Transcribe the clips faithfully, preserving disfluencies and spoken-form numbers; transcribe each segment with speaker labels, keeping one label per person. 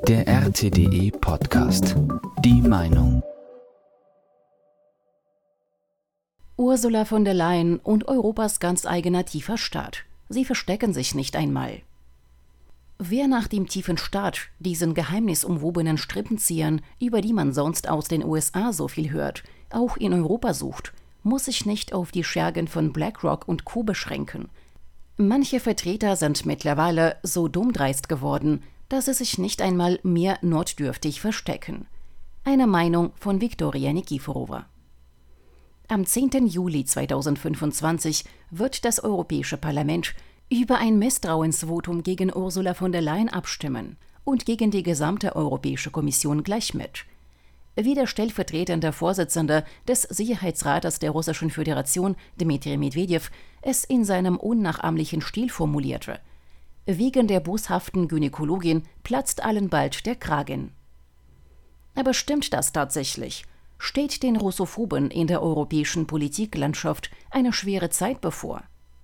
Speaker 1: Der R T D E-Podcast. Die Meinung.
Speaker 2: Ursula von der Leyen und Europas ganz eigener tiefer Staat. Sie verstecken sich nicht einmal. Wer nach dem tiefen Staat, diesen geheimnisumwobenen Strippenziehern, über die man sonst aus den U S A so viel hört, auch in Europa sucht, muss sich nicht auf die Schergen von BlackRock und Co. beschränken. Manche Vertreter sind mittlerweile so dummdreist geworden, dass sie sich nicht einmal mehr notdürftig verstecken. Eine Meinung von Viktoria Nikiforova. Am zehnten Juli zweitausendfünfundzwanzig wird das Europäische Parlament über ein Misstrauensvotum gegen Ursula von der Leyen abstimmen und gegen die gesamte Europäische Kommission gleich mit. Wie der stellvertretende Vorsitzende des Sicherheitsrates der Russischen Föderation, Dmitri Medvedev, es in seinem unnachahmlichen Stil formulierte: Wegen der boshaften Gynäkologin platzt allen bald der Kragen. Aber stimmt das tatsächlich? Steht den Russophoben in der europäischen Politiklandschaft eine schwere Zeit bevor?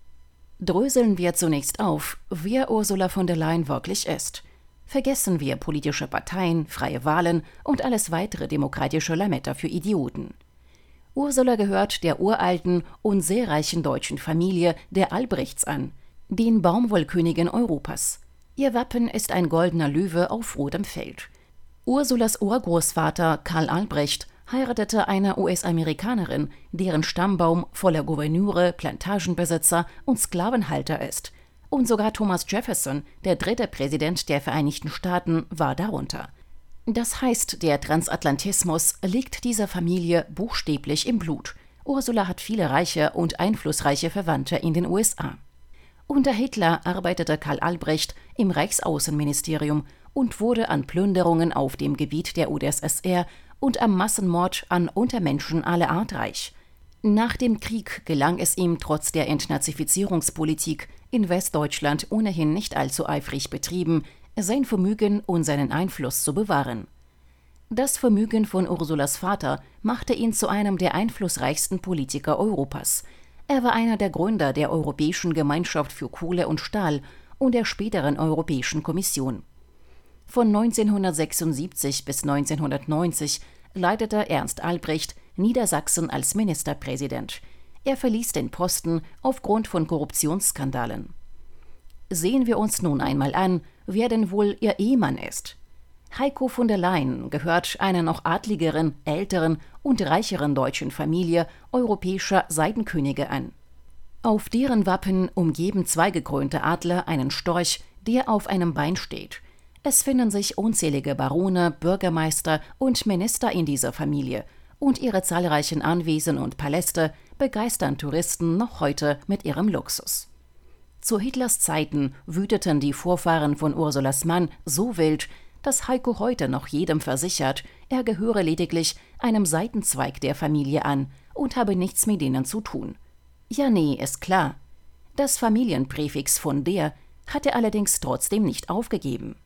Speaker 2: Dröseln wir zunächst auf, wer Ursula von der Leyen wirklich ist. Vergessen wir politische Parteien, freie Wahlen und alles weitere demokratische Lametta für Idioten. Ursula gehört der uralten und sehr reichen deutschen Familie der Albrechts an, den Baumwollkönigin Europas. Ihr Wappen ist ein goldener Löwe auf rotem Feld. Ursulas Urgroßvater Karl Albrecht heiratete eine U S-Amerikanerin, deren Stammbaum voller Gouverneure, Plantagenbesitzer und Sklavenhalter ist. Und sogar Thomas Jefferson, der dritte Präsident der Vereinigten Staaten, war darunter. Das heißt, der Transatlantismus liegt dieser Familie buchstäblich im Blut. Ursula hat viele reiche und einflussreiche Verwandte in den U S A. Unter Hitler arbeitete Karl Albrecht im Reichsaußenministerium und wurde an Plünderungen auf dem Gebiet der U d S S R und am Massenmord an Untermenschen aller Art reich. Nach dem Krieg gelang es ihm trotz der Entnazifizierungspolitik in Westdeutschland ohnehin nicht allzu eifrig betrieben, sein Vermögen und seinen Einfluss zu bewahren. Das Vermögen von Ursulas Vater machte ihn zu einem der einflussreichsten Politiker Europas. Er war einer der Gründer der Europäischen Gemeinschaft für Kohle und Stahl und der späteren Europäischen Kommission. Von neunzehnhundertsechsundsiebzig bis neunzehnhundertneunzig leitete Ernst Albrecht Niedersachsen als Ministerpräsident. Er verließ den Posten aufgrund von Korruptionsskandalen. Sehen wir uns nun einmal an, wer denn wohl ihr Ehemann ist. Heiko von der Leyen gehört einer noch adligeren, älteren und reicheren deutschen Familie europäischer Seidenkönige an. Auf deren Wappen umgeben zwei gekrönte Adler einen Storch, der auf einem Bein steht. Es finden sich unzählige Barone, Bürgermeister und Minister in dieser Familie, und ihre zahlreichen Anwesen und Paläste begeistern Touristen noch heute mit ihrem Luxus. Zu Hitlers Zeiten wüteten die Vorfahren von Ursulas Mann so wild, dass Heiko heute noch jedem versichert, er gehöre lediglich einem Seitenzweig der Familie an und habe nichts mit denen zu tun. Ja, nee, ist klar. Das Familienpräfix von der hat er allerdings trotzdem nicht aufgegeben.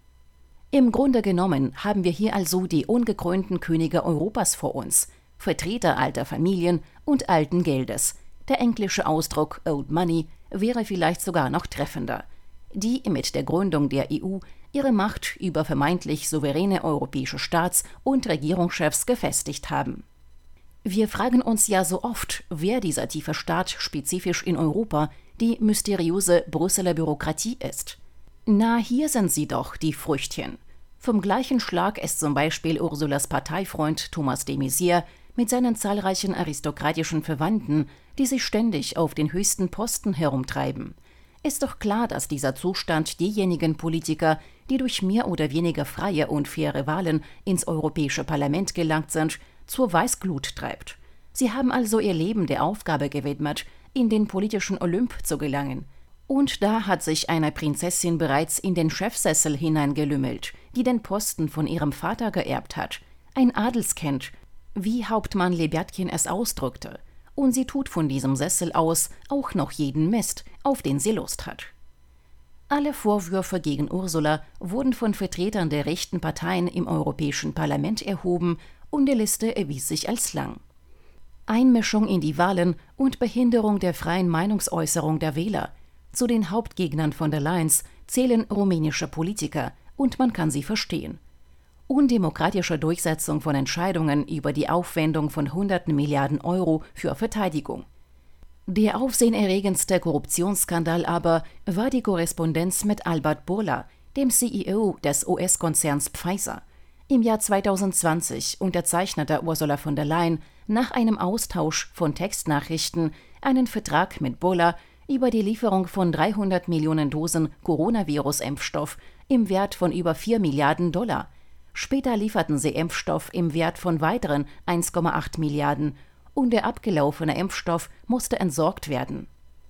Speaker 2: Im Grunde genommen haben wir hier also die ungekrönten Könige Europas vor uns, Vertreter alter Familien und alten Geldes. Der englische Ausdruck Old Money wäre vielleicht sogar noch treffender, die mit der Gründung der E U ihre Macht über vermeintlich souveräne europäische Staats- und Regierungschefs gefestigt haben. Wir fragen uns ja so oft, wer dieser tiefe Staat spezifisch in Europa, die mysteriöse Brüsseler Bürokratie ist. Na, hier sind sie doch, die Früchtchen. Vom gleichen Schlag ist zum Beispiel Ursulas Parteifreund Thomas de Maizière mit seinen zahlreichen aristokratischen Verwandten, die sich ständig auf den höchsten Posten herumtreiben. Ist doch klar, dass dieser Zustand diejenigen Politiker, die durch mehr oder weniger freie und faire Wahlen ins Europäische Parlament gelangt sind, zur Weißglut treibt. Sie haben also ihr Leben der Aufgabe gewidmet, in den politischen Olymp zu gelangen. Und da hat sich eine Prinzessin bereits in den Chefsessel hineingelümmelt, die den Posten von ihrem Vater geerbt hat. Ein Adelskind, wie Hauptmann Lebyadkin es ausdrückte. Und sie tut von diesem Sessel aus auch noch jeden Mist, auf den sie Lust hat. Alle Vorwürfe gegen Ursula wurden von Vertretern der rechten Parteien im Europäischen Parlament erhoben und die Liste erwies sich als lang. Einmischung in die Wahlen und Behinderung der freien Meinungsäußerung der Wähler. Zu den Hauptgegnern von der Leyen zählen rumänische Politiker, und man kann sie verstehen. undemokratische Durchsetzung von Entscheidungen über die Aufwendung von hunderten Milliarden Euro für Verteidigung. Der aufsehenerregendste Korruptionsskandal aber war die Korrespondenz mit Albert Bourla, dem C E O des U S-Konzerns Pfizer. Im Jahr zweitausendzwanzig unterzeichnete Ursula von der Leyen nach einem Austausch von Textnachrichten einen Vertrag mit Bourla über die Lieferung von dreihundert Millionen Dosen Coronavirus-Impfstoff im Wert von über vier Milliarden Dollar. Später lieferten sie Impfstoff im Wert von weiteren eins Komma acht Milliarden und der abgelaufene Impfstoff musste entsorgt werden.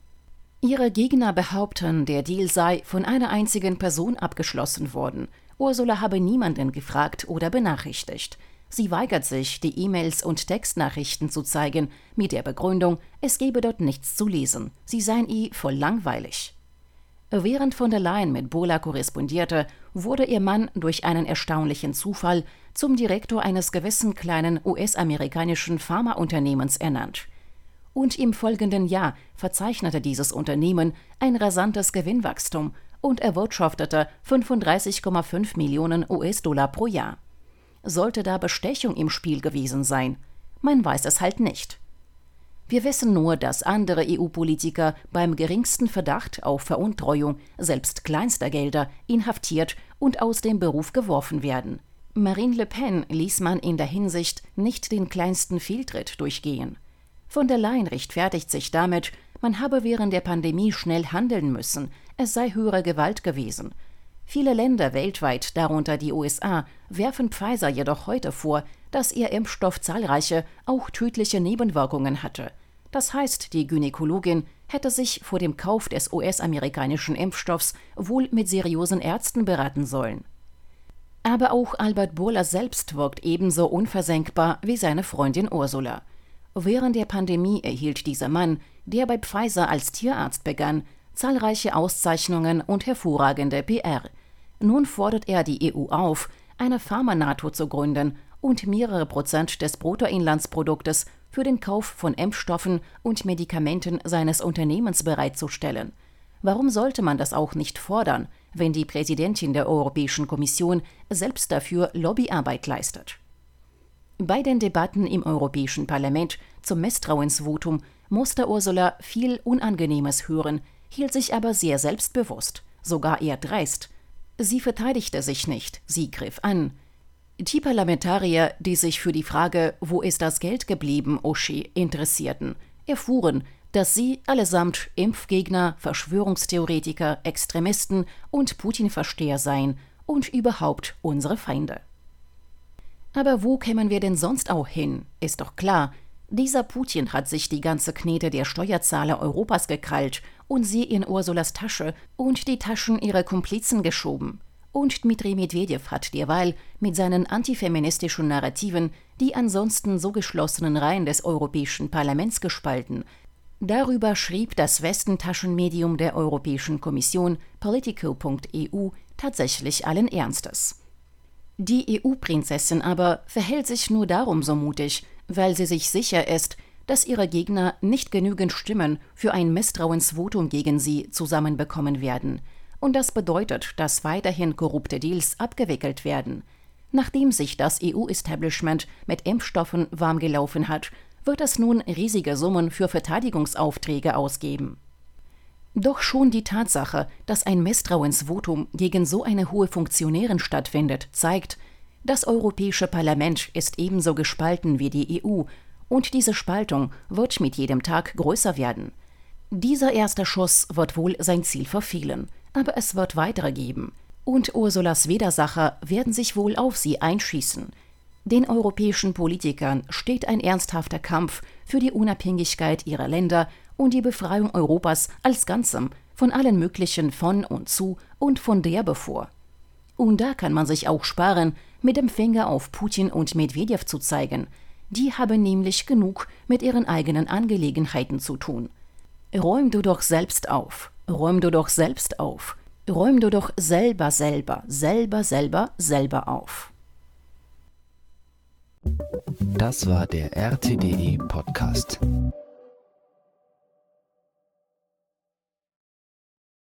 Speaker 2: Ihre Gegner behaupten, der Deal sei von einer einzigen Person abgeschlossen worden. Ursula habe niemanden gefragt oder benachrichtigt. Sie weigert sich, die E-Mails und Textnachrichten zu zeigen, mit der Begründung, es gebe dort nichts zu lesen. Sie seien ihr voll langweilig. Während von der Leyen mit Bourla korrespondierte, wurde ihr Mann durch einen erstaunlichen Zufall zum Direktor eines gewissen kleinen U S-amerikanischen Pharmaunternehmens ernannt. Und im folgenden Jahr verzeichnete dieses Unternehmen ein rasantes Gewinnwachstum und erwirtschaftete fünfunddreißig Komma fünf Millionen U S-Dollar pro Jahr. Sollte da Bestechung im Spiel gewesen sein? Man weiß es halt nicht. Wir wissen nur, dass andere E U-Politiker beim geringsten Verdacht auf Veruntreuung, selbst kleinster Gelder, inhaftiert und aus dem Beruf geworfen werden. Marine Le Pen ließ man in der Hinsicht nicht den kleinsten Fehltritt durchgehen. Von der Leyen rechtfertigt sich damit, man habe während der Pandemie schnell handeln müssen, es sei höhere Gewalt gewesen. Viele Länder weltweit, darunter die U S A, werfen Pfizer jedoch heute vor, dass ihr Impfstoff zahlreiche, auch tödliche Nebenwirkungen hatte. Das heißt, die Gynäkologin hätte sich vor dem Kauf des U S-amerikanischen Impfstoffs wohl mit seriösen Ärzten beraten sollen. Aber auch Albert Bourla selbst wirkt ebenso unversenkbar wie seine Freundin Ursula. Während der Pandemie erhielt dieser Mann, der bei Pfizer als Tierarzt begann, zahlreiche Auszeichnungen und hervorragende P R. Nun fordert er die E U auf, eine Pharma-NATO zu gründen und mehrere Prozent des Bruttoinlandsproduktes für den Kauf von Impfstoffen und Medikamenten seines Unternehmens bereitzustellen. Warum sollte man das auch nicht fordern, wenn die Präsidentin der Europäischen Kommission selbst dafür Lobbyarbeit leistet? Bei den Debatten im Europäischen Parlament zum Misstrauensvotum musste Ursula viel Unangenehmes hören, hielt sich aber sehr selbstbewusst, sogar eher dreist. Sie verteidigte sich nicht, sie griff an. Die Parlamentarier, die sich für die Frage, wo ist das Geld geblieben, Uschi, interessierten, erfuhren, dass sie allesamt Impfgegner, Verschwörungstheoretiker, Extremisten und Putin-Versteher seien und überhaupt unsere Feinde. Aber wo kämen wir denn sonst auch hin? Ist doch klar, dieser Putin hat sich die ganze Knete der Steuerzahler Europas gekrallt und sie in Ursulas Tasche und die Taschen ihrer Komplizen geschoben. Und Dmitri Medwedew hat derweil mit seinen antifeministischen Narrativen die ansonsten so geschlossenen Reihen des Europäischen Parlaments gespalten. Darüber schrieb das Westentaschenmedium der Europäischen Kommission Politico punkt E U tatsächlich allen Ernstes. Die E U-Prinzessin aber verhält sich nur darum so mutig, weil sie sich sicher ist, dass ihre Gegner nicht genügend Stimmen für ein Misstrauensvotum gegen sie zusammenbekommen werden. Und das bedeutet, dass weiterhin korrupte Deals abgewickelt werden. Nachdem sich das E U-Establishment mit Impfstoffen warmgelaufen hat, wird es nun riesige Summen für Verteidigungsaufträge ausgeben. Doch schon die Tatsache, dass ein Misstrauensvotum gegen so eine hohe Funktionärin stattfindet, zeigt, das Europäische Parlament ist ebenso gespalten wie die E U und diese Spaltung wird mit jedem Tag größer werden. Dieser erste Schuss wird wohl sein Ziel verfehlen, aber es wird weitere geben. Und Ursulas Widersacher werden sich wohl auf sie einschießen. Den europäischen Politikern steht ein ernsthafter Kampf für die Unabhängigkeit ihrer Länder und die Befreiung Europas als Ganzem von allen möglichen von und zu und von der bevor. Und da kann man sich auch sparen, mit dem Finger auf Putin und Medwedew zu zeigen. Die haben nämlich genug mit ihren eigenen Angelegenheiten zu tun. Räum du doch selbst auf, räum du doch selbst auf, räum du doch selber, selber, selber, selber, selber auf.
Speaker 1: Das war der R T D E Podcast.